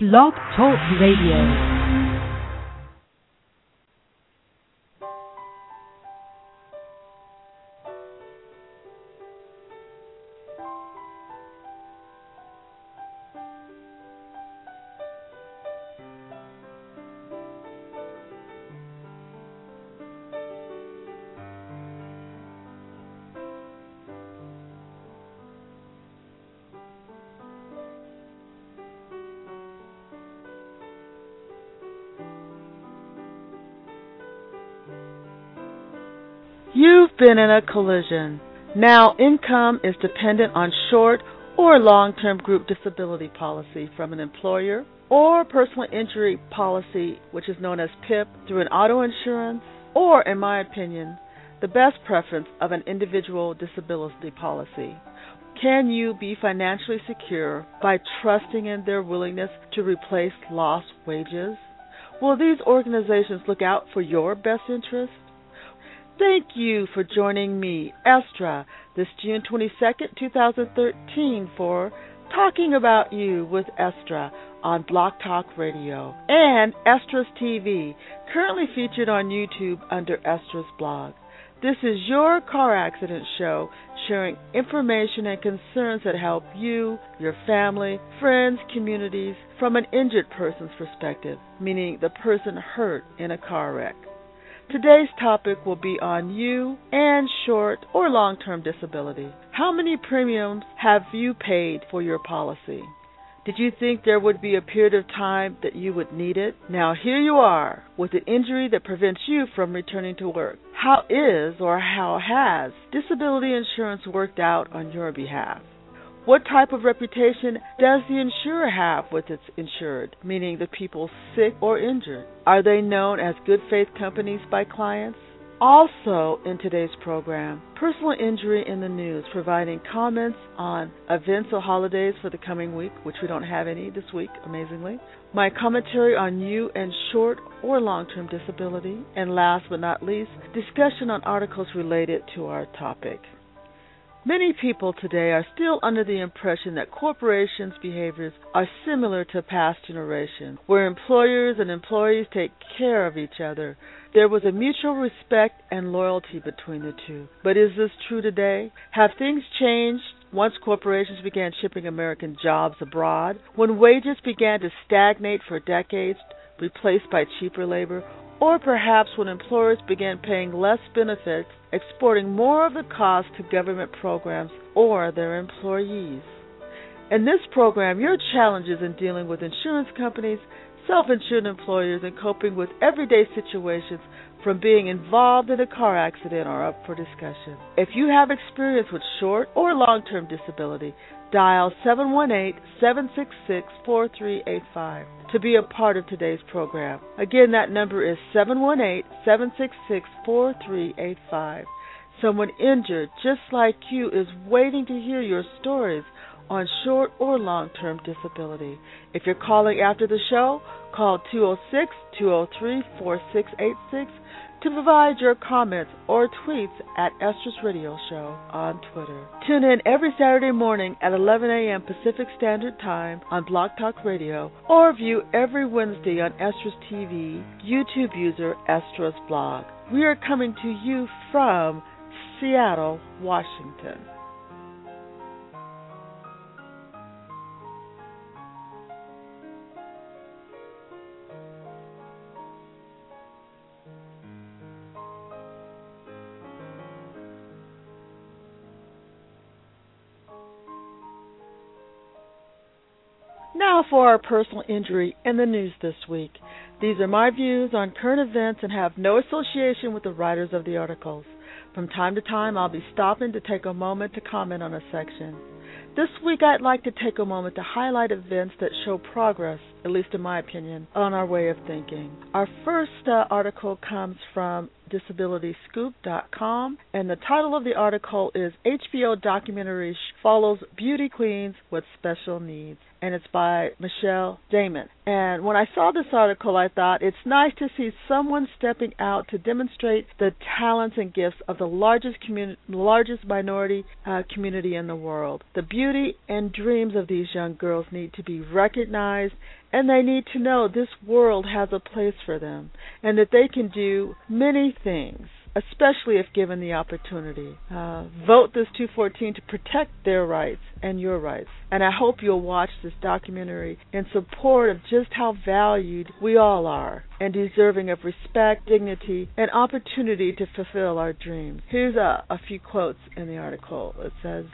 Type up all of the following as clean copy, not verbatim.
Blog Talk Radio. You've been in a collision. Now income is dependent on short or long-term group disability policy from an employer or personal injury policy, which is known as PIP, through an auto insurance, or, in my opinion, the best preference of an individual disability policy. Can you be financially secure by trusting in their willingness to replace lost wages? Will these organizations look out for your best interest? Thank you for joining me, Estra, this June 22nd, 2013, for Talking About You with Estra on Blog Talk Radio and Estra's TV, currently featured on YouTube under Estra's blog. This is your car accident show, sharing information and concerns that help you, your family, friends, communities from an injured person's perspective, meaning the person hurt in a car wreck. Today's topic will be on you and short or long-term disability. How many premiums have you paid for your policy? Did you think there would be a period of time that you would need it? Now here you are with an injury that prevents you from returning to work. How is or how has disability insurance worked out on your behalf? What type of reputation does the insurer have with its insured, meaning the people sick or injured? Are they known as good faith companies by clients? Also in today's program, personal injury in the news, providing comments on events or holidays for the coming week, which we don't have any this week, amazingly. My commentary on you and short or long-term disability. And last but not least, discussion on articles related to our topic. Many people today are still under the impression that corporations' behaviors are similar to past generations, where employers and employees take care of each other. There was a mutual respect and loyalty between the two. But is this true today? Have things changed once corporations began shipping American jobs abroad? When wages began to stagnate for decades, replaced by cheaper labor? Or perhaps when employers began paying less benefits, exporting more of the cost to government programs or their employees. In this program, your challenges in dealing with insurance companies, self-insured employers, and coping with everyday situations from being involved in a car accident are up for discussion. If you have experience with short or long-term disability, dial 718-766-4385 to be a part of today's program. Again, that number is 718-766-4385. Someone injured just like you is waiting to hear your stories on short or long-term disability. If you're calling after the show, call 206-203-4686 to provide your comments or tweets at Estra's Radio Show on Twitter. Tune in every Saturday morning at 11 a.m. Pacific Standard Time on Blog Talk Radio, or view every Wednesday on Estra's TV, YouTube user Estra's blog. We are coming to you from Seattle, Washington. Now for our personal injury in the news this week. These are my views on current events and have no association with the writers of the articles. From time to time, I'll be stopping to take a moment to comment on a section. This week, I'd like to take a moment to highlight events that show progress, at least in my opinion, on our way of thinking. Our first article comes from DisabilityScoop.com, and the title of the article is HBO Documentary Follows Beauty Queens with Special Needs, and it's by Michelle Damon. And when I saw this article, I thought it's nice to see someone stepping out to demonstrate the talents and gifts of the largest minority community in the world. The beauty and dreams of these young girls need to be recognized And they need to know this world has a place for them and that they can do many things, especially if given the opportunity. Vote this 214 to protect their rights and your rights. And I hope you'll watch this documentary in support of just how valued we all are and deserving of respect, dignity, and opportunity to fulfill our dreams. Here's a few quotes in the article. It says,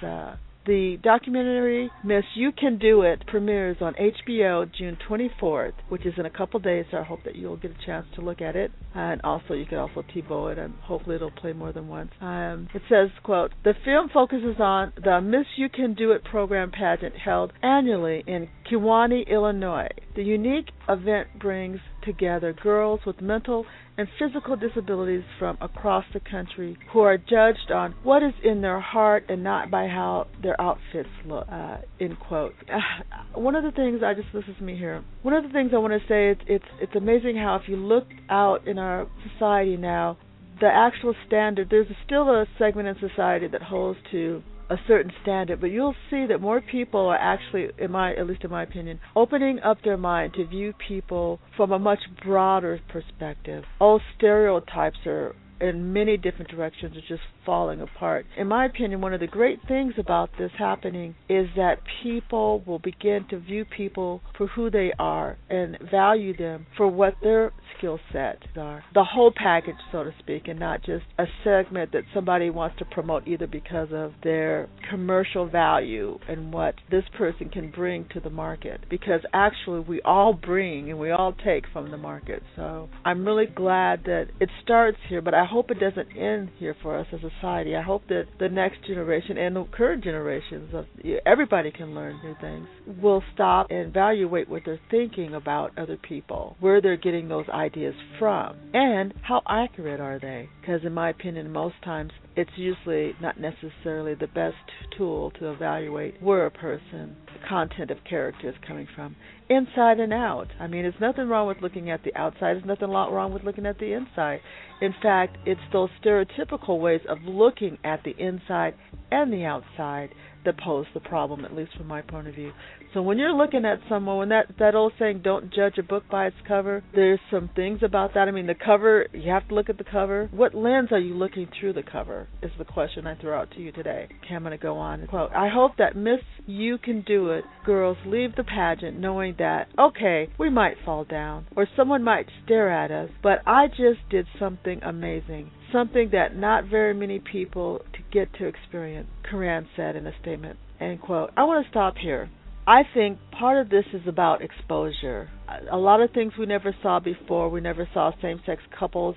the documentary Miss You Can Do It premieres on HBO June 24th, which is in a couple days, so I hope that you'll get a chance to look at it. And also, you can also TiVo it, and hopefully it'll play more than once. It says, quote, the film focuses on the Miss You Can Do It program pageant held annually in Kewanee, Illinois. The unique event brings together girls with mental and physical disabilities from across the country who are judged on what is in their heart and not by how their outfits look, end quote. One of the things, this is me here, one of the things I want to say is it's amazing how if you look out in our society now, the actual standard, there's still a segment in society that holds to a certain standard, but you'll see that more people are actually, at least in my opinion, opening up their mind to view people from a much broader perspective. All stereotypes are in many different directions are just falling apart. In my opinion, one of the great things about this happening is that people will begin to view people for who they are and value them for what their skill sets are. The whole package, so to speak, and not just a segment that somebody wants to promote either because of their commercial value and what this person can bring to the market. Because actually we all bring and we all take from the market. So I'm really glad that it starts here, but I hope it doesn't end here for us as a society. I hope that the next generation and the current generations of everybody can learn new things, will stop and evaluate what they're thinking about other people, where they're getting those ideas from, and how accurate are they. Because in my opinion, most times it's usually not necessarily the best tool to evaluate where a person, the content of character is coming from, inside and out. I mean, there's nothing wrong with looking at the outside. There's nothing wrong with looking at the inside. In fact, it's those stereotypical ways of looking at the inside and the outside that pose the problem, at least from my point of view. So when you're looking at someone, when that old saying, don't judge a book by its cover, there's some things about that. I mean, the cover, you have to look at the cover. What lens are you looking through the cover is the question I throw out to you today. Okay, I'm going to go on. Quote, I hope that Miss You Can Do It girls leave the pageant knowing that, okay, we might fall down or someone might stare at us, but I just did something amazing. Something that not very many people get to experience, Coran said in a statement, end quote. I want to stop here. I think part of this is about exposure. A lot of things we never saw before. We never saw same-sex couples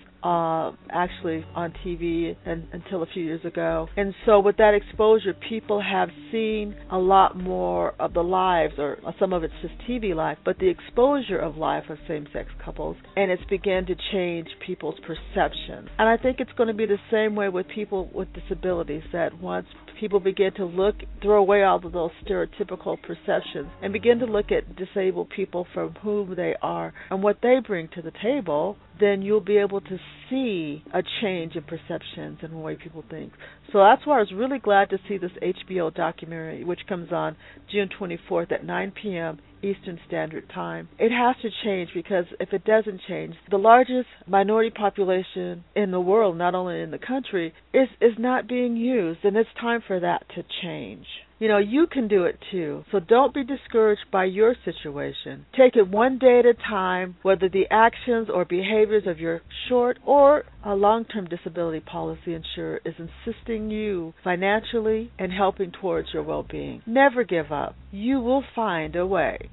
actually on TV until a few years ago. And so with that exposure, people have seen a lot more of the lives, or some of it's just TV life, but the exposure of life of same-sex couples, and it's began to change people's perceptions. And I think it's going to be the same way with people with disabilities, that once people begin to throw away all of those stereotypical perceptions and begin to look at disabled people from whom they are and what they bring to the table, then you'll be able to see a change in perceptions and the way people think. So that's why I was really glad to see this HBO documentary, which comes on June 24th at 9 p.m. Eastern Standard Time. It has to change, because if it doesn't change, the largest minority population in the world, not only in the country, is not being used, and it's time for that to change. You know, you can do it too. So don't be discouraged by your situation. Take it one day at a time, whether the actions or behaviors of your short or a long-term disability policy insurer is assisting you financially and helping towards your well-being. Never give up. You will find a way.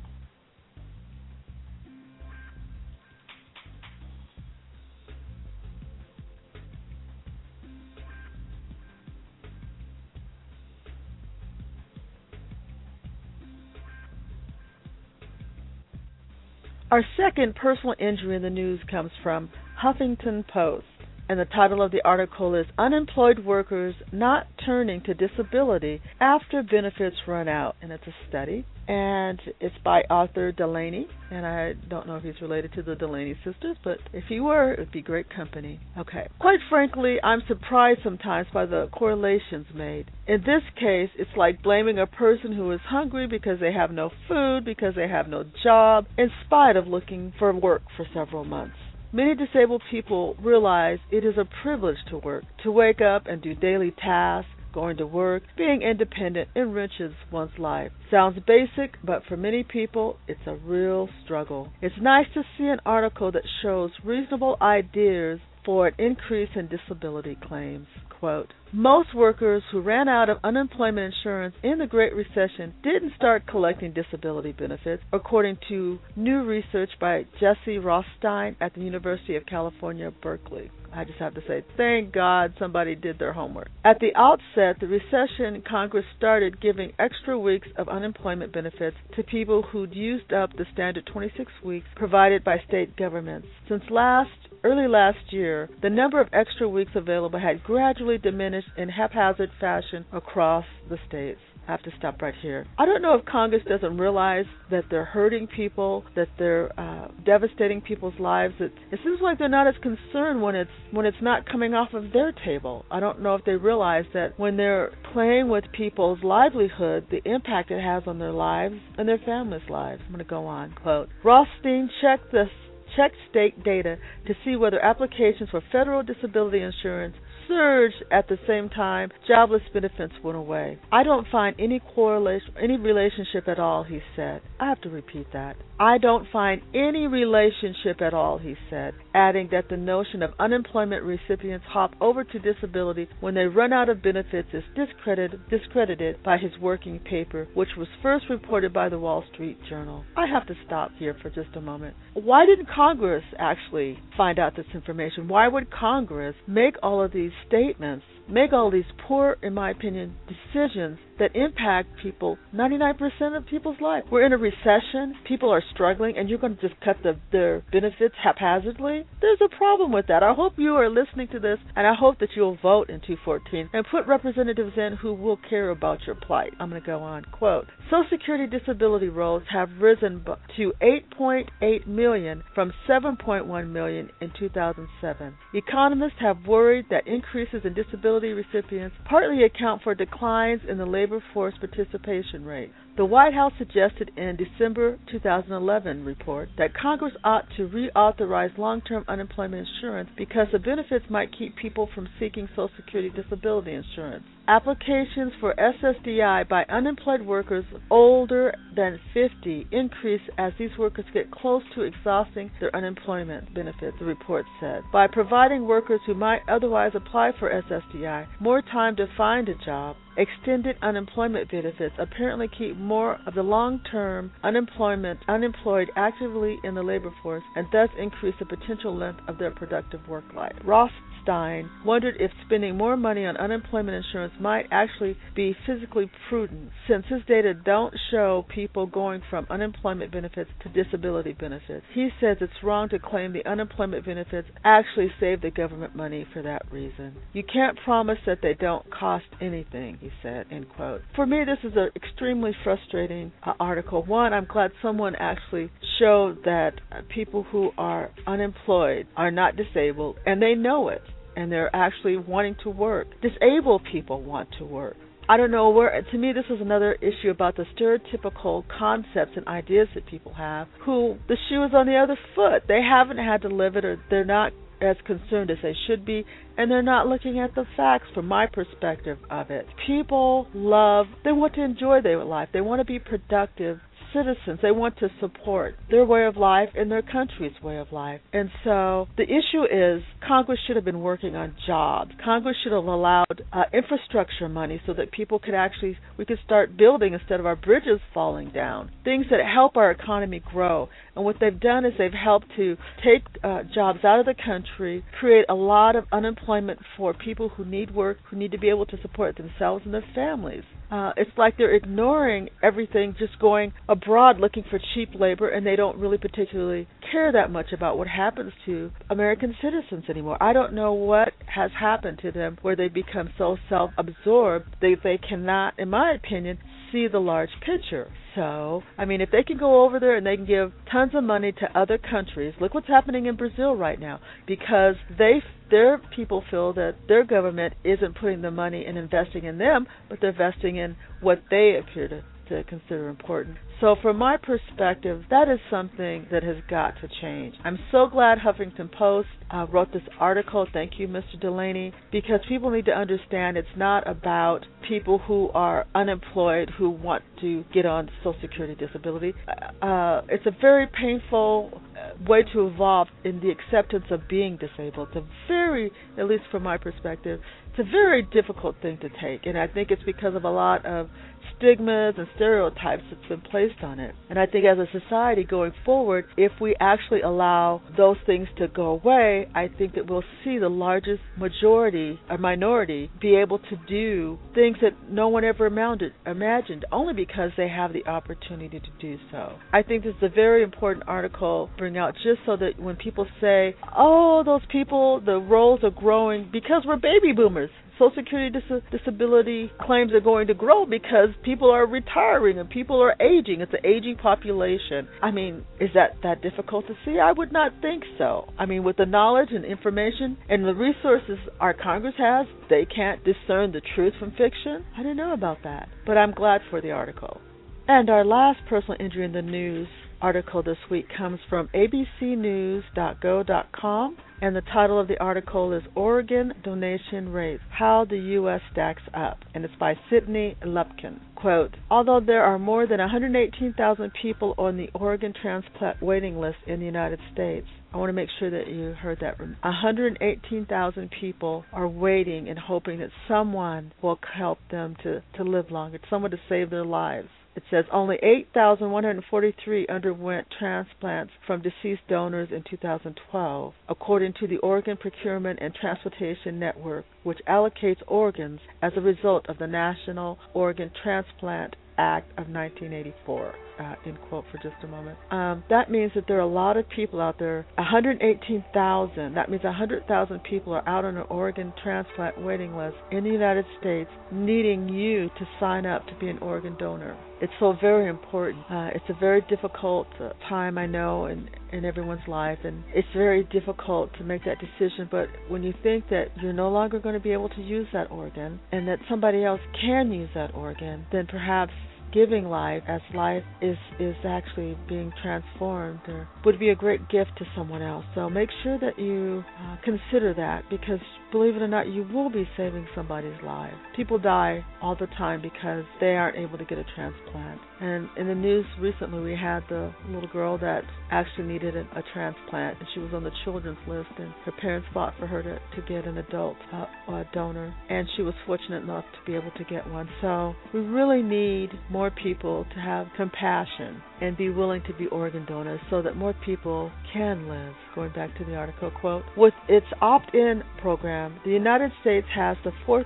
Our second personal injury in the news comes from Huffington Post, and the title of the article is Unemployed Workers Not returning to disability after benefits run out. And it's a study, and it's by Arthur Delaney, and I don't know if he's related to the Delaney sisters, but if he were, it would be great company. Okay. Quite frankly, I'm surprised sometimes by the correlations made. In this case, it's like blaming a person who is hungry because they have no food, because they have no job, in spite of looking for work for several months. Many disabled people realize it is a privilege to work, to wake up and do daily tasks. Going to work, being independent enriches one's life. Sounds basic, but for many people, it's a real struggle. It's nice to see an article that shows reasonable ideas for an increase in disability claims. Quote, most workers who ran out of unemployment insurance in the Great Recession didn't start collecting disability benefits, according to new research by Jesse Rothstein at the University of California, Berkeley. I just have to say, thank God somebody did their homework. At the outset, the recession, Congress started giving extra weeks of unemployment benefits to people who'd used up the standard 26 weeks provided by state governments. Since early last year, the number of extra weeks available had gradually diminished in haphazard fashion across the states. I have to stop right here. I don't know if Congress doesn't realize that they're hurting people, that they're devastating people's lives. It seems like they're not as concerned when it's not coming off of their table. I don't know if they realize that when they're playing with people's livelihood, the impact it has on their lives and their families' lives. I'm going to go on. Quote, Rothstein checked state data to see whether applications for federal disability insurance surged at the same time jobless benefits went away. I don't find any relationship at all, he said. I have to repeat that. I don't find any relationship at all, he said, adding that the notion of unemployment recipients hop over to disability when they run out of benefits is discredited by his working paper, which was first reported by the Wall Street Journal. I have to stop here for just a moment. Why didn't Congress actually find out this information? Why would Congress make all of these statements, make all these poor, in my opinion, decisions that impact people, 99% of people's life? We're in a recession, people are struggling, and you're going to just cut their benefits haphazardly? There's a problem with that. I hope you are listening to this, and I hope that you'll vote in 214 and put representatives in who will care about your plight. I'm going to go on. Quote, Social Security disability rolls have risen to 8.8 million from 7.1 million in 2007. Economists have worried that increases in disability recipients partly account for declines in the labor force participation rate. The White House suggested in December 2011 report that Congress ought to reauthorize long-term unemployment insurance because the benefits might keep people from seeking Social Security disability insurance. Applications for SSDI by unemployed workers older than 50 increase as these workers get close to exhausting their unemployment benefits, the report said. By providing workers who might otherwise apply for SSDI more time to find a job, extended unemployment benefits apparently keep more of the long-term unemployed actively in the labor force and thus increase the potential length of their productive work life. Rothstein wondered if spending more money on unemployment insurance might actually be physically prudent, since his data don't show people going from unemployment benefits to disability benefits. He says it's wrong to claim the unemployment benefits actually save the government money for that reason. You can't promise that they don't cost anything, he said, end quote. For me, this is an extremely frustrating article. One, I'm glad someone actually showed that people who are unemployed are not disabled, and they know it, and they're actually wanting to work. Disabled people want to work. I don't know where, to me, this is another issue about the stereotypical concepts and ideas that people have, who the shoe is on the other foot. They haven't had to live it, or they're not as concerned as they should be, and they're not looking at the facts from my perspective of it. People they want to enjoy their life. They want to be productive citizens. They want to support their way of life and their country's way of life. And so the issue is Congress should have been working on jobs. Congress should have allowed infrastructure money so that we could start building instead of our bridges falling down. Things that help our economy grow. And what they've done is they've helped to take jobs out of the country, create a lot of unemployment for people who need work, who need to be able to support themselves and their families. it's like they're ignoring everything, just going abroad looking for cheap labor, and they don't really particularly care that much about what happens to American citizens anymore. I don't know what has happened to them where they become so self-absorbed they cannot, in my opinion, see the large picture. So, I mean, if they can go over there and they can give tons of money to other countries, look what's happening in Brazil right now, because their people feel that their government isn't putting the money and investing in them, but they're investing in what they appear to consider important. So from my perspective, that is something that has got to change. I'm so glad Huffington Post wrote this article. Thank you, Mr. Delaney, because people need to understand it's not about people who are unemployed who want to get on Social Security disability. It's a very painful way to evolve in the acceptance of being disabled. It's a very, at least from my perspective, it's a very difficult thing to take, and I think it's because of a lot of stigmas and stereotypes that's been placed on it. And I think as a society going forward, if we actually allow those things to go away, I think that we'll see the largest majority or minority be able to do things that no one ever imagined, only because they have the opportunity to do so. I think this is a very important article to bring out, just so that when people say, oh, those people, the roles are growing because we're baby boomers. Social Security disability claims are going to grow because people are retiring and people are aging. It's an aging population. I mean, is that difficult to see? I would not think so. I mean, with the knowledge and information and the resources our Congress has, they can't discern the truth from fiction? I didn't know about that, but I'm glad for the article. And our last personal injury in the news article this week comes from abcnews.go.com, and the title of the article is Organ Donation Rates, How the U.S. Stacks Up, and it's by Sidney Lupkin. Quote, although there are more than 118,000 people on the organ transplant waiting list in the United States, I want to make sure that you heard that. 118,000 people are waiting and hoping that someone will help them to live longer, someone to save their lives. It says only 8,143 underwent transplants from deceased donors in 2012, according to the Organ Procurement and Transplantation Network, which allocates organs as a result of the National Organ Transplant Act of 1984. End quote for just a moment. That means that there are a lot of people out there, 118,000. That means 100,000 people are out on an organ transplant waiting list in the United States needing you to sign up to be an organ donor. It's so very important. It's a very difficult time, I know, in everyone's life, and it's very difficult to make that decision, but when you think that you're no longer going to be able to use that organ and that somebody else can use that organ, then perhaps giving life as life is actually being transformed or would be a great gift to someone else. So make sure that you consider that, because believe it or not, you will be saving somebody's life. People die all the time because they aren't able to get a transplant. And in the news recently, we had the little girl that actually needed a transplant, and she was on the children's list, and her parents fought for her to get an adult donor, and she was fortunate enough to be able to get one. So we really need more people to have compassion and be willing to be organ donors so that more people can live. Going back to the article, quote, with its opt-in program, the United States has the fourth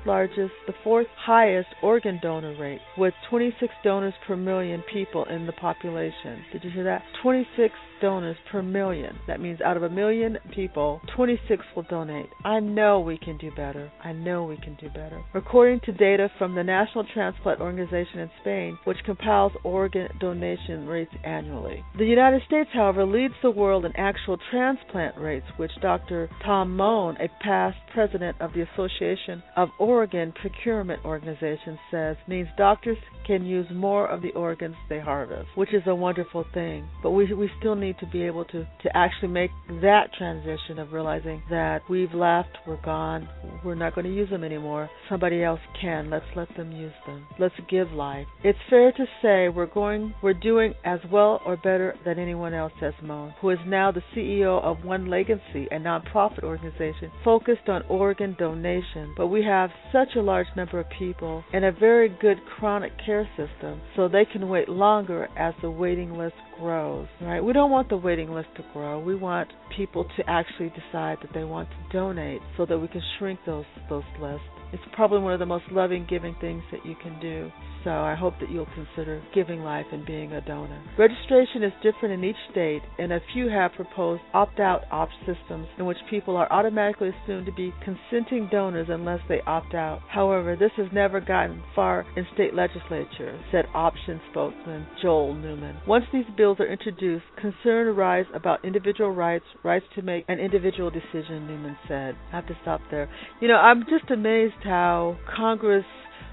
highest organ donor rate, with 26 donors per million people in the population. Did you hear that? 26 donors per million. That means out of 1 million people, 26 will donate. I know we can do better. I know we can do better. According to data from the National Transplant Organization in Spain, which compiles organ donation rates annually. The United States, however, leads the world in actual transplant rates, which Dr. Tom Moen, a past president of the Association of Organ Procurement Organizations, says means doctors can use more of the organs they harvest, which is a wonderful thing. But we still need to be able to actually make that transition of realizing that we've left, we're gone, we're not going to use them anymore. Somebody else can. Let's let them use them. Let's give life. It's fair to say we're doing as well or better than anyone else, says Moen, who is now the CEO of One Legacy, a nonprofit organization focused on organ donation. But we have such a large number of people and a very good chronic care system, so they can wait longer as the waiting list grows. Right? We don't want the waiting list to grow. We want people to actually decide that they want to donate so that we can shrink those lists. It's probably one of the most loving, giving things that you can do. So I hope that you'll consider giving life and being a donor. Registration is different in each state, and a few have proposed opt-out systems in which people are automatically assumed to be consenting donors unless they opt out. However, this has never gotten far in state legislature, said Option spokesman Joel Newman. Once these bills are introduced, concern arises about individual rights to make an individual decision, Newman said. I have to stop there. I'm just amazed how Congress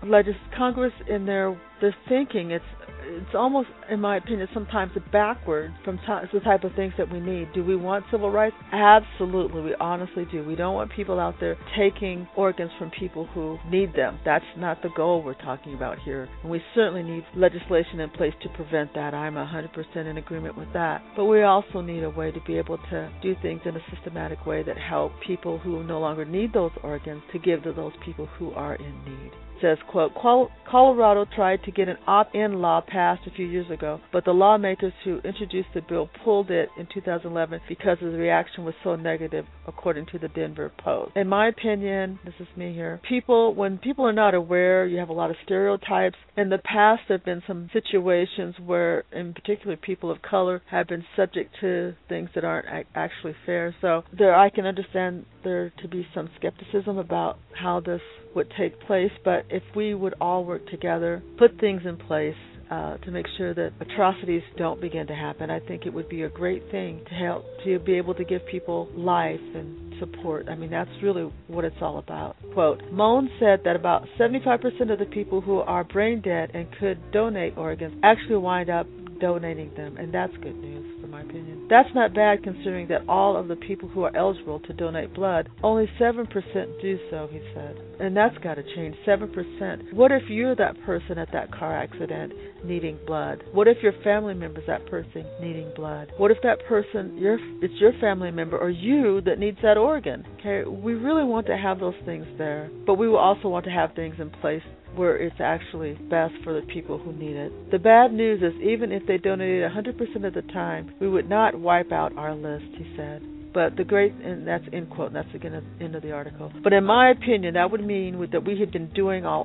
in their thinking, it's almost, in my opinion, sometimes backward from the type of things that we need. Do we want civil rights? Absolutely, we honestly do. We don't want people out there taking organs from people who need them. That's not the goal we're talking about here. And we certainly need legislation in place to prevent that. I'm 100% in agreement with that. But we also need a way to be able to do things in a systematic way that help people who no longer need those organs to give to those people who are in need. Says, quote, Colorado tried to get an opt-in law passed a few years ago, but the lawmakers who introduced the bill pulled it in 2011 because the reaction was so negative, according to the Denver Post. In my opinion, this is me here, when people are not aware, you have a lot of stereotypes. In the past, there have been some situations where, in particular, people of color have been subject to things that aren't actually fair. So I can understand there to be some skepticism about how this would take place, but if we would all work together, put things in place to make sure that atrocities don't begin to happen, I think it would be a great thing to help to be able to give people life and support. I mean, that's really what it's all about. Quote, Moan said that about 75% of the people who are brain dead and could donate organs actually wind up donating them, and that's good news, in my opinion. That's not bad considering that all of the people who are eligible to donate blood, only 7% do so, he said. And that's got to change, 7%. What if you're that person at that car accident needing blood? What if your family member's that person needing blood? What if that person, it's your family member or you that needs that organ? Okay, we really want to have those things there, but we will also want to have things in place where it's actually best for the people who need it. The bad news is even if they donated 100% of the time, we would not wipe out our list, he said. But and that's end quote, and that's again the end of the article. But in my opinion, that would mean that we had been doing our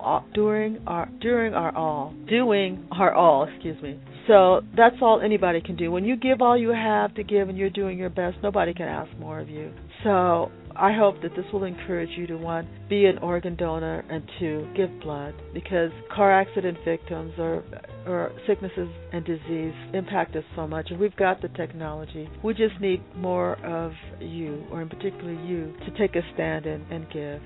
all. So that's all anybody can do. When you give all you have to give and you're doing your best, nobody can ask more of you. So I hope that this will encourage you to, one, be an organ donor, and two, give blood, because car accident victims or sicknesses and disease impact us so much, and we've got the technology. We just need more of you, or in particular you, to take a stand and give.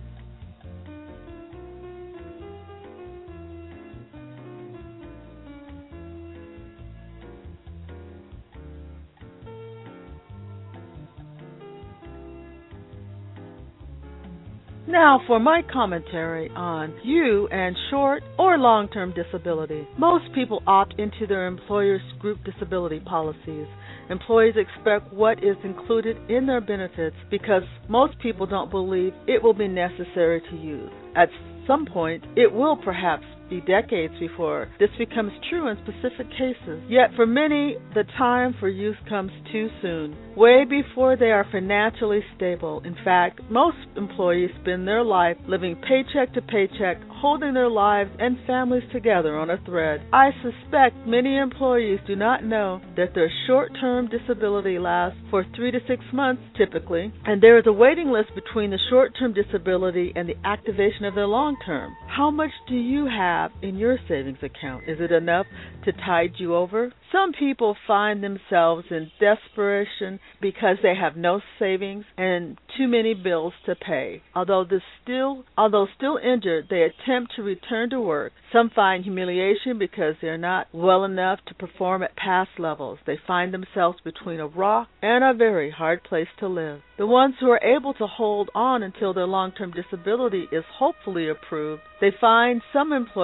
Now for my commentary on you and short or long-term disability. Most people opt into their employer's group disability policies. Employees expect what is included in their benefits because most people don't believe it will be necessary to use. At some point, it will perhaps be decades before this becomes true in specific cases. Yet for many, the time for use comes too soon, way before they are financially stable. In fact, most employees spend their life living paycheck to paycheck, holding their lives and families together on a thread. I suspect many employees do not know that their short-term disability lasts for 3 to 6 months typically, and there is a waiting list between the short-term disability and the activation of their long-term. How much do you have in your savings account? Is it enough to tide you over? Some people find themselves in desperation because they have no savings and too many bills to pay. Although still injured, they attempt to return to work. Some find humiliation because they're not well enough to perform at past levels. They find themselves between a rock and a very hard place to live. The ones who are able to hold on until their long-term disability is hopefully approved, they find some employers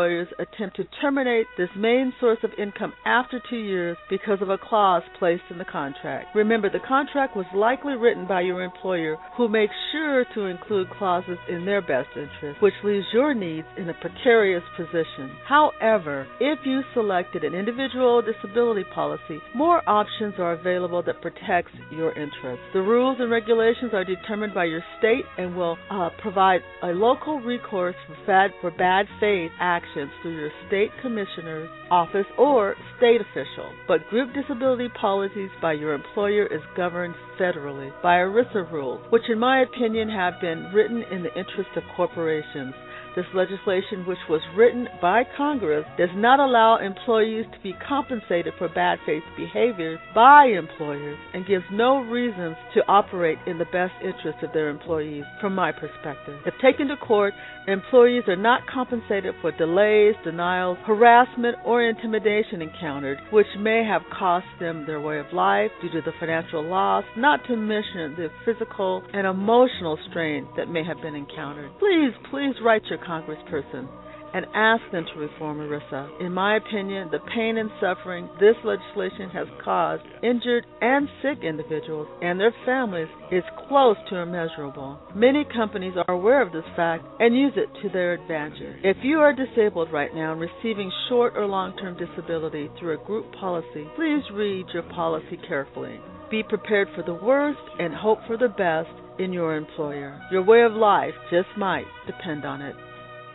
employers attempt to terminate this main source of income after 2 years because of a clause placed in the contract. Remember, the contract was likely written by your employer, who makes sure to include clauses in their best interest, which leaves your needs in a precarious position. However, if you selected an individual disability policy, more options are available that protects your interests. The rules and regulations are determined by your state and will provide a local recourse for bad faith actions through your state commissioner's office or state official. But group disability policies by your employer is governed federally by ERISA rules, which in my opinion have been written in the interest of corporations. This legislation, which was written by Congress, does not allow employees to be compensated for bad faith behaviors by employers and gives no reasons to operate in the best interest of their employees, from my perspective. If taken to court, employees are not compensated for delays, denials, harassment, or intimidation encountered, which may have cost them their way of life due to the financial loss, not to mention the physical and emotional strain that may have been encountered. Please write your congressperson and ask them to reform ERISA. In my opinion, the pain and suffering this legislation has caused injured and sick individuals and their families is close to immeasurable. Many companies are aware of this fact and use it to their advantage. If you are disabled right now and receiving short or long-term disability through a group policy, please read your policy carefully. Be prepared for the worst and hope for the best in your employer. Your way of life just might depend on it.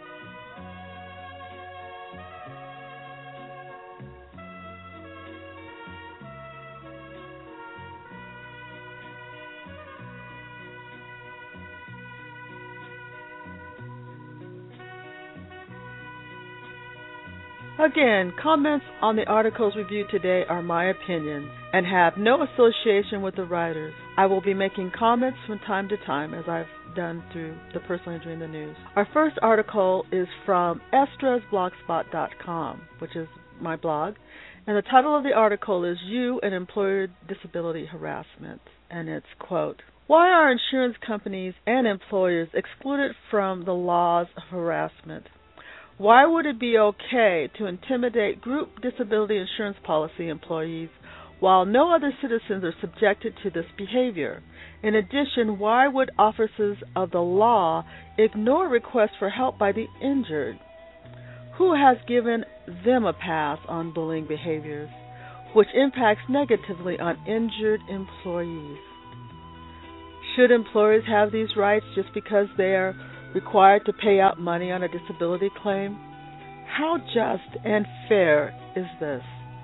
Again, comments on the articles reviewed today are my opinions and have no association with the writers. I will be making comments from time to time, as I've done through the Personal Injury in the News. Our first article is from estrasblogspot.com, which is my blog, and the title of the article is You and Employer Disability Harassment, and it's, quote, "Why are insurance companies and employers excluded from the laws of harassment? Why would it be okay to intimidate group disability insurance policy employees while no other citizens are subjected to this behavior? In addition, why would officers of the law ignore requests for help by the injured? Who has given them a pass on bullying behaviors, which impacts negatively on injured employees? Should employers have these rights just because they are required to pay out money on a disability claim? How just and fair is this?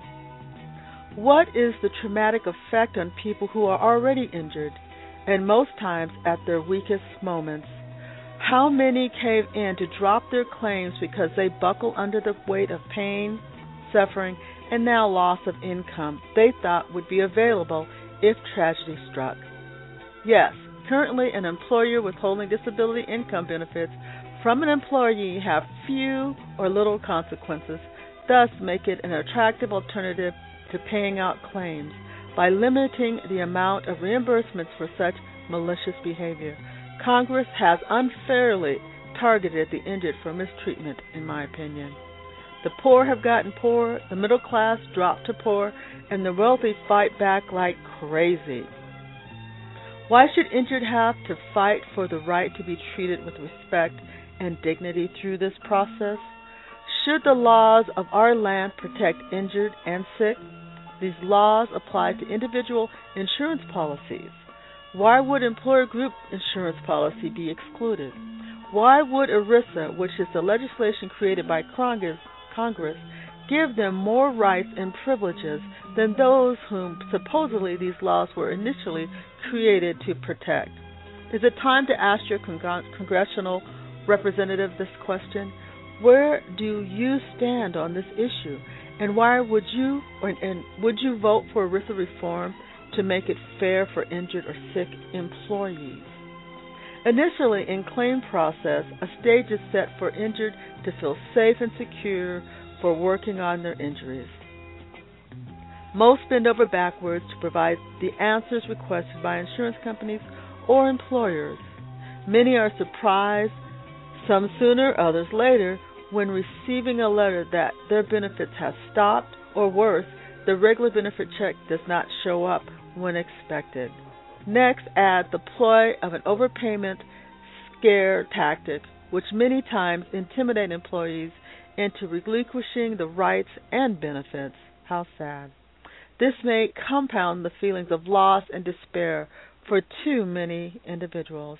What is the traumatic effect on people who are already injured, and most times at their weakest moments? How many cave in to drop their claims because they buckle under the weight of pain, suffering, and now loss of income they thought would be available if tragedy struck? Yes, currently, an employer withholding disability income benefits from an employee have few or little consequences, thus make it an attractive alternative to paying out claims by limiting the amount of reimbursements for such malicious behavior. Congress has unfairly targeted the injured for mistreatment, in my opinion. The poor have gotten poorer, the middle class dropped to poor, and the wealthy fight back like crazy. Why should injured have to fight for the right to be treated with respect and dignity through this process? Should the laws of our land protect injured and sick? These laws apply to individual insurance policies. Why would employer group insurance policy be excluded? Why would ERISA, which is the legislation created by Congress, give them more rights and privileges than those whom supposedly these laws were initially created to protect? Is it time to ask your congressional representative this question? Where do you stand on this issue? And why would you vote for ERISA reform to make it fair for injured or sick employees? Initially, in claim process, a stage is set for injured to feel safe and secure for working on their injuries. Most bend over backwards to provide the answers requested by insurance companies or employers. Many are surprised, some sooner, others later, when receiving a letter that their benefits have stopped, or worse, the regular benefit check does not show up when expected. Next, add the ploy of an overpayment scare tactic, which many times intimidate employees into relinquishing the rights and benefits. How sad. This may compound the feelings of loss and despair for too many individuals.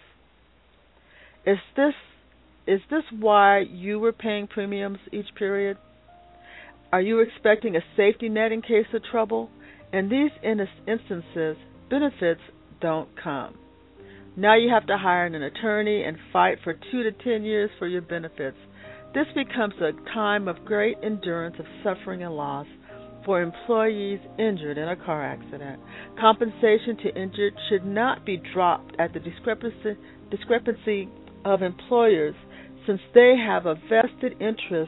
Is this why you were paying premiums each period? Are you expecting a safety net in case of trouble? In these instances, benefits don't come. Now you have to hire an attorney and fight for 2 to 10 years for your benefits. This becomes a time of great endurance of suffering and loss for employees injured in a car accident. Compensation to injured should not be dropped at the discrepancy of employers, since they have a vested interest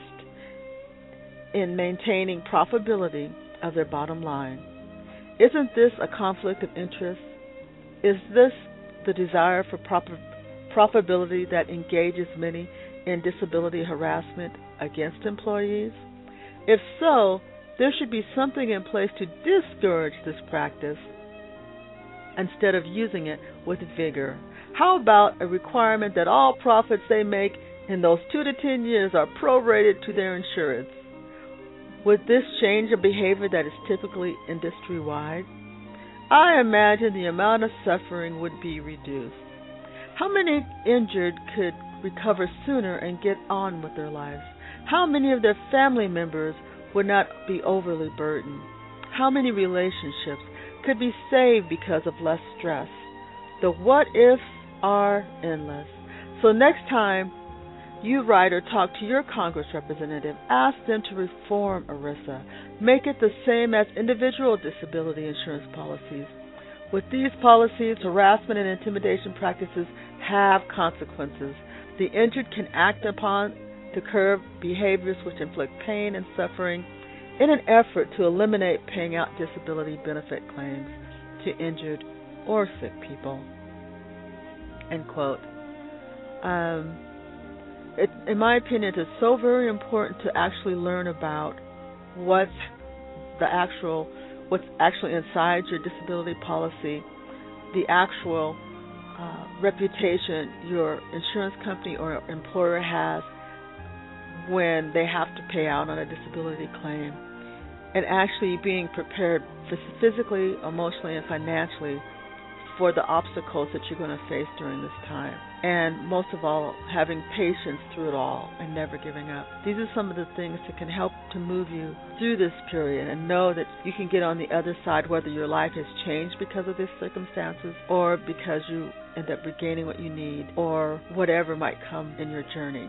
in maintaining profitability of their bottom line. Isn't this a conflict of interest? Is this the desire for profitability that engages many in disability harassment against employees? If so, there should be something in place to discourage this practice instead of using it with vigor. How about a requirement that all profits they make in those 2 to 10 years are prorated to their insurance? Would this change a behavior that is typically industry-wide? I imagine the amount of suffering would be reduced. How many injured could recover sooner and get on with their lives? How many of their family members would not be overly burdened? How many relationships could be saved because of less stress? The what-ifs are endless. So next time you write or talk to your Congress representative, ask them to reform ERISA. Make it the same as individual disability insurance policies. With these policies, harassment and intimidation practices have consequences. The injured can act upon to curb behaviors which inflict pain and suffering in an effort to eliminate paying out disability benefit claims to injured or sick people. End quote. In my opinion, it's so very important to actually learn about what's actually inside your disability policy, the actual reputation your insurance company or employer has when they have to pay out on a disability claim, and actually being prepared physically, emotionally, and financially for the obstacles that you're going to face during this time. And most of all, having patience through it all and never giving up. These are some of the things that can help to move you through this period and know that you can get on the other side, whether your life has changed because of these circumstances or because you end up regaining what you need or whatever might come in your journey.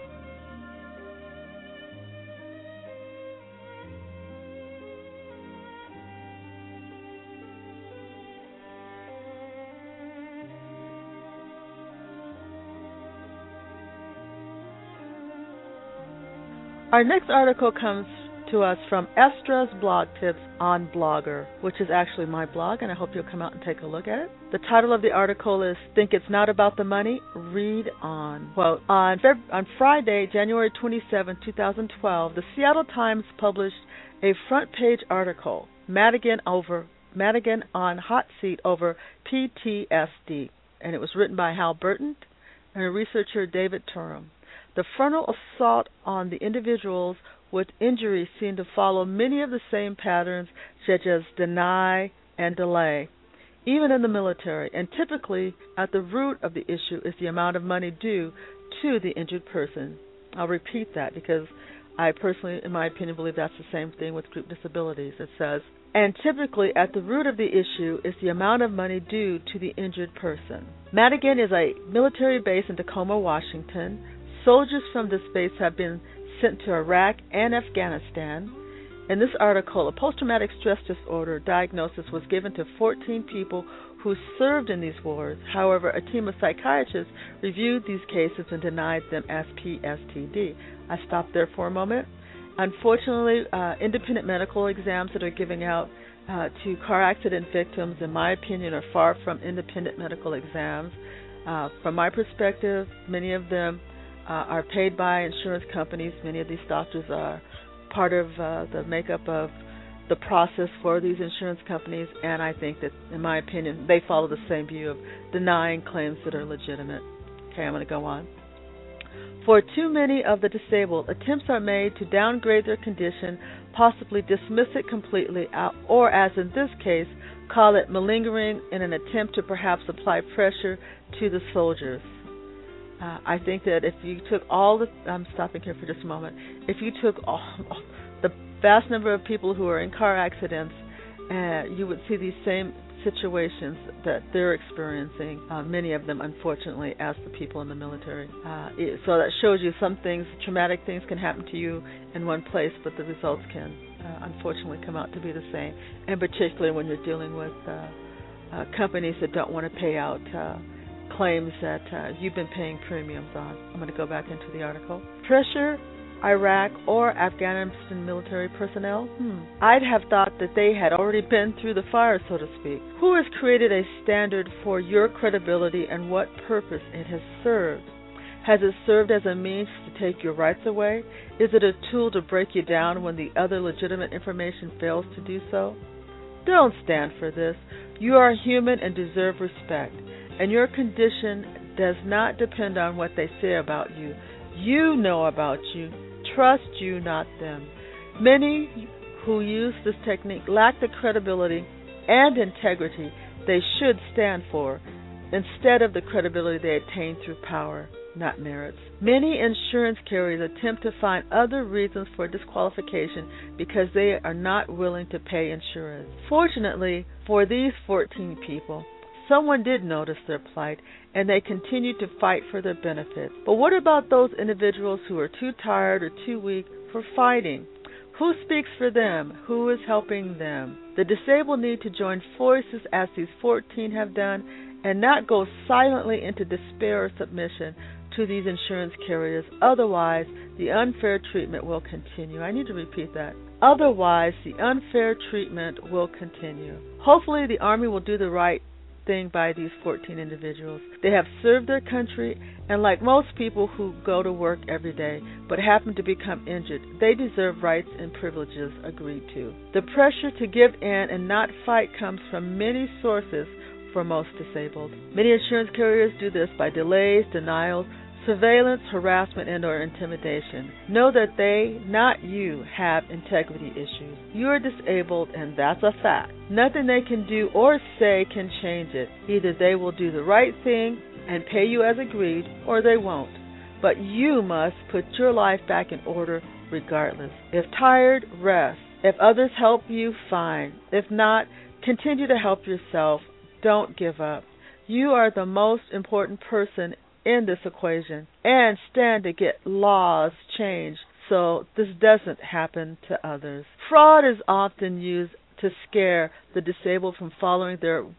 Our next article comes to us from Estra's Blog Tips on Blogger, which is actually my blog, and I hope you'll come out and take a look at it. The title of the article is Think It's Not About the Money? Read on. Quote, on Friday, January 27, 2012, the Seattle Times published a front-page article, Madigan on Hot Seat Over PTSD, and it was written by Hal Burton and a researcher, David Turum. The frontal assault on the individuals with injuries seem to follow many of the same patterns, such as deny and delay, even in the military, and typically at the root of the issue is the amount of money due to the injured person. I'll repeat that because I personally, in my opinion, believe that's the same thing with group disabilities. It says, and typically at the root of the issue is the amount of money due to the injured person. Madigan is a military base in Tacoma, Washington. Soldiers from this base have been sent to Iraq and Afghanistan. In this article, a post-traumatic stress disorder diagnosis was given to 14 people who served in these wars. However, a team of psychiatrists reviewed these cases and denied them as PTSD. I stopped there for a moment. Unfortunately, independent medical exams that are giving out to car accident victims, in my opinion, are far from independent medical exams. From my perspective, many of them are paid by insurance companies. Many of these doctors are part of the makeup of the process for these insurance companies, and I think that, in my opinion, they follow the same view of denying claims that are legitimate. Okay, I'm going to go on. For too many of the disabled, attempts are made to downgrade their condition, possibly dismiss it completely, or, as in this case, call it malingering in an attempt to perhaps apply pressure to the soldiers. I think that if you took I'm stopping here for just a moment, if you took the vast number of people who are in car accidents, you would see these same situations that they're experiencing, many of them, unfortunately, as the people in the military. So that shows you some things, traumatic things can happen to you in one place, but the results can unfortunately come out to be the same, and particularly when you're dealing with companies that don't want to pay out claims that you've been paying premiums on. I'm going to go back into the article. Pressure Iraq or Afghanistan military personnel? I'd have thought that they had already been through the fire, so to speak. Who has created a standard for your credibility and what purpose it has served? Has it served as a means to take your rights away? Is it a tool to break you down when the other legitimate information fails to do so? Don't stand for this. You are human and deserve respect, and your condition does not depend on what they say about you. You know about you. Trust you, not them. Many who use this technique lack the credibility and integrity they should stand for, instead of the credibility they attain through power, not merits. Many insurance carriers attempt to find other reasons for disqualification because they are not willing to pay insurance. Fortunately for these 14 people, someone did notice their plight, and they continued to fight for their benefit. But what about those individuals who are too tired or too weak for fighting? Who speaks for them? Who is helping them? The disabled need to join forces as these 14 have done, and not go silently into despair or submission to these insurance carriers. Otherwise, the unfair treatment will continue. I need to repeat that. Otherwise, the unfair treatment will continue. Hopefully, the Army will do the right thing by these 14 individuals. They have served their country, and like most people who go to work every day but happen to become injured, they deserve rights and privileges agreed to. The pressure to give in and not fight comes from many sources for most disabled. Many insurance carriers do this by delays, denials, surveillance, harassment, and or intimidation. Know that they, not you, have integrity issues. You are disabled, and that's a fact. Nothing they can do or say can change it. Either they will do the right thing and pay you as agreed, or they won't. But you must put your life back in order regardless. If tired, rest. If others help you, fine. If not, continue to help yourself. Don't give up. You are the most important person in this equation, and stand to get laws changed so this doesn't happen to others. Fraud is often used to scare the disabled from following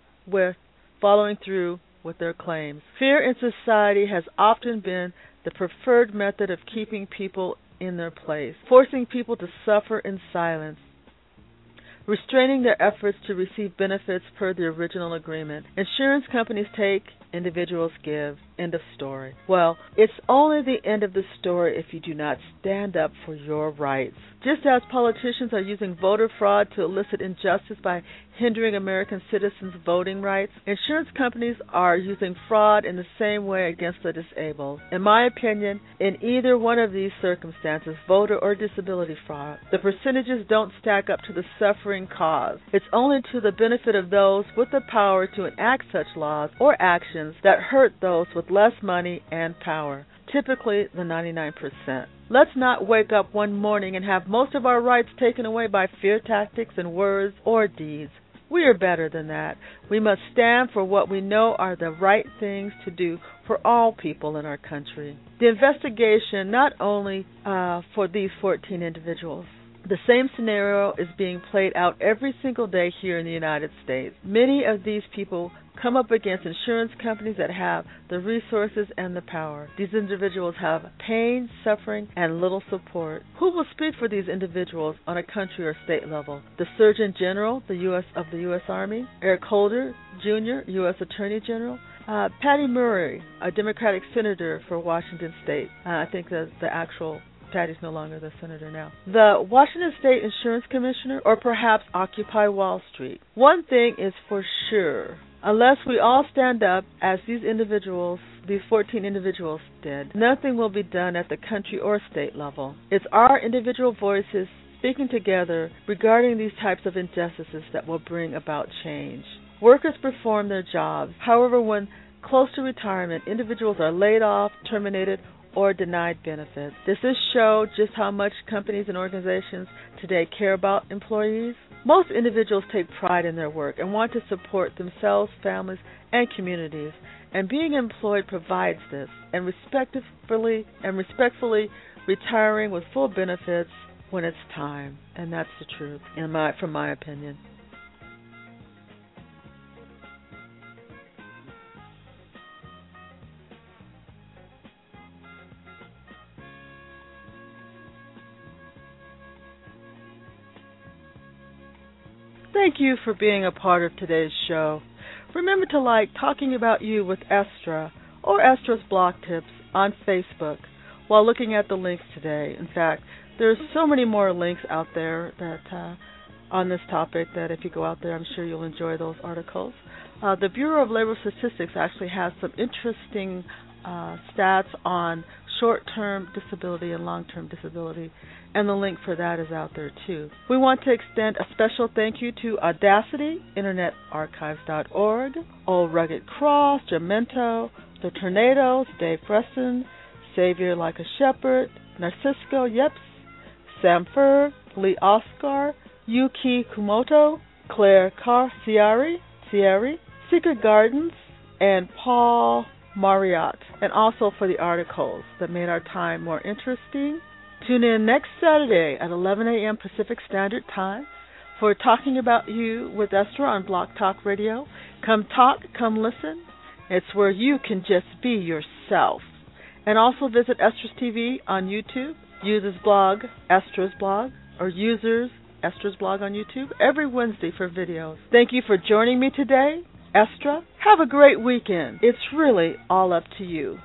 through with their claims. Fear in society has often been the preferred method of keeping people in their place, forcing people to suffer in silence, restraining their efforts to receive benefits per the original agreement. Insurance companies take, individuals give. End of story. Well, it's only the end of the story if you do not stand up for your rights. Just as politicians are using voter fraud to elicit injustice by hindering American citizens' voting rights, insurance companies are using fraud in the same way against the disabled. In my opinion, in either one of these circumstances, voter or disability fraud, the percentages don't stack up to the suffering caused. It's only to the benefit of those with the power to enact such laws or actions that hurt those with less money and power, typically the 99%. Let's not wake up one morning and have most of our rights taken away by fear tactics and words or deeds. We are better than that. We must stand for what we know are the right things to do for all people in our country. The investigation not only for these 14 individuals. The same scenario is being played out every single day here in the United States. Many of these people come up against insurance companies that have the resources and the power. These individuals have pain, suffering, and little support. Who will speak for these individuals on a country or state level? The Surgeon General of the U.S. Army, Eric Holder, Jr., U.S. Attorney General, Patty Murray, a Democratic senator for Washington State. I think the actual Patty's no longer the senator now. The Washington State Insurance Commissioner, or perhaps Occupy Wall Street. One thing is for sure. Unless we all stand up, as these 14 individuals did, nothing will be done at the country or state level. It's our individual voices speaking together regarding these types of injustices that will bring about change. Workers perform their jobs. However, when close to retirement, individuals are laid off, terminated, or denied benefits. Does this show just how much companies and organizations today care about employees? Most individuals take pride in their work and want to support themselves, families, and communities, and being employed provides this, and respectfully retiring with full benefits when it's time. And that's the truth, from my opinion. Thank you for being a part of today's show. Remember to like Talking About You with Estra or Estra's Blog Tips on Facebook while looking at the links today. In fact, there's so many more links out there that on this topic that if you go out there, I'm sure you'll enjoy those articles. The Bureau of Labor Statistics actually has some interesting stats on short-term disability and long-term disability, and the link for that is out there too. We want to extend a special thank you to Audacity, InternetArchives.org, Old Rugged Cross, Jamento, The Tornadoes, Dave Preston, Savior Like a Shepherd, Narcisco Yeps, Sam Fur, Lee Oscar, Yuki Kumoto, Claire Ciari, Secret Gardens, and Paul Marriott, and also for the articles that made our time more interesting. Tune in next Saturday at 11 a.m. Pacific Standard Time for Talking About You with Estra on Blog Talk Radio. Come talk, come listen. It's where you can just be yourself. And also visit Estra's TV on YouTube, Users Blog, Estra's Blog, or Users, Estra's Blog on YouTube, every Wednesday for videos. Thank you for joining me today. Estra, have a great weekend. It's really all up to you.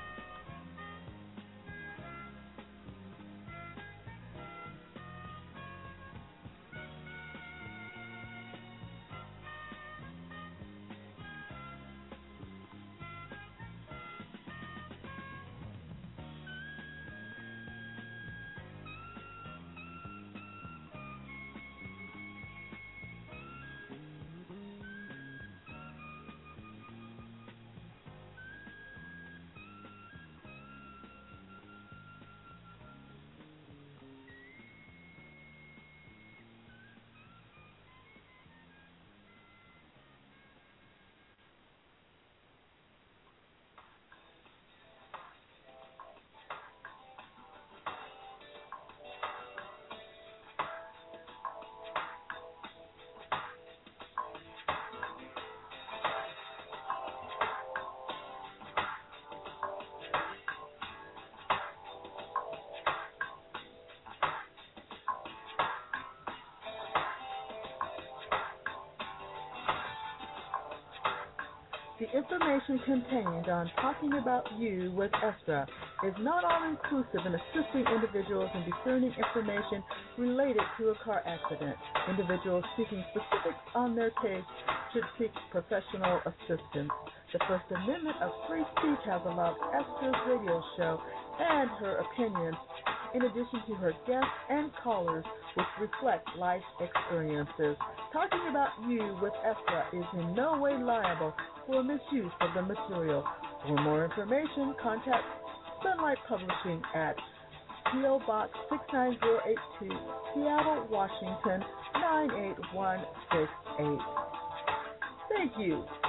The information contained on Talking About You with Estra is not all-inclusive in assisting individuals in discerning information related to a car accident. Individuals seeking specifics on their case should seek professional assistance. The First Amendment of free speech has allowed Estra's radio show and her opinions, in addition to her guests and callers, which reflect life experiences. Talking About You with Estra is in no way liable for misuse of the material. For more information, contact Sunlight Publishing at P.O. Box 69082, Seattle, Washington 98168. Thank you.